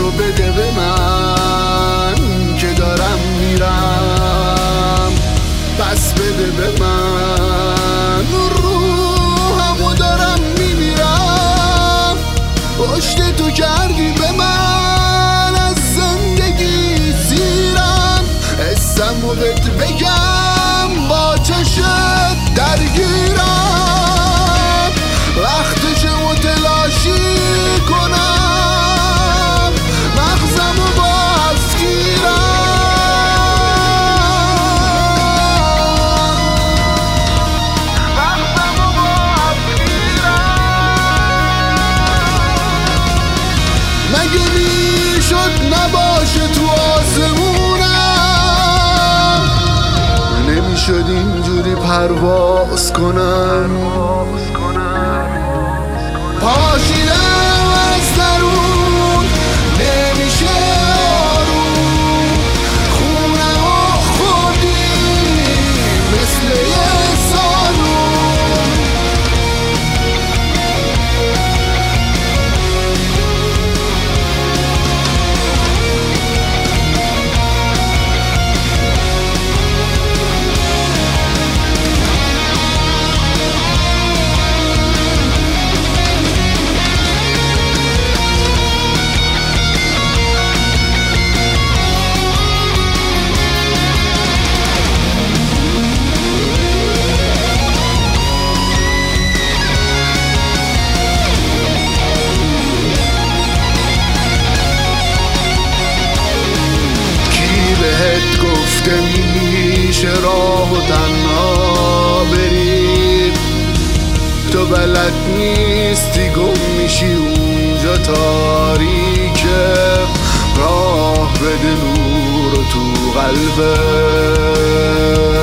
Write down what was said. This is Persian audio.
رو بده به من که دارم میرم، پس بده به من روحمو دارم میمیرم. پشت تو کردی به من از زندگی سیرم، حسمو بهت بگم با چشت درگیرم. وقتشه متلاشی کنم، مغزمو باز مگه میشد نباشه تو آسمونم، نمیشد اینجوری پرواز کنم. پاشیدم از درون نمیشه آروم، خونمو خوردی مثل یه سالون. گفته میشه راه و تنها بری، تو بلد نیستی گم میشی اونجا تاریکه. راه بده نور تو قلبت،